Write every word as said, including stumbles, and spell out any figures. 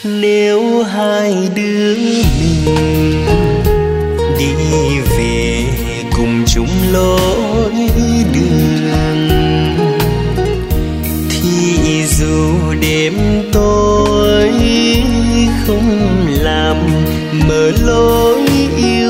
Nếu hai đứa mình đi về cùng chung lối đường, thì dù đêm tối không làm mở lối yêu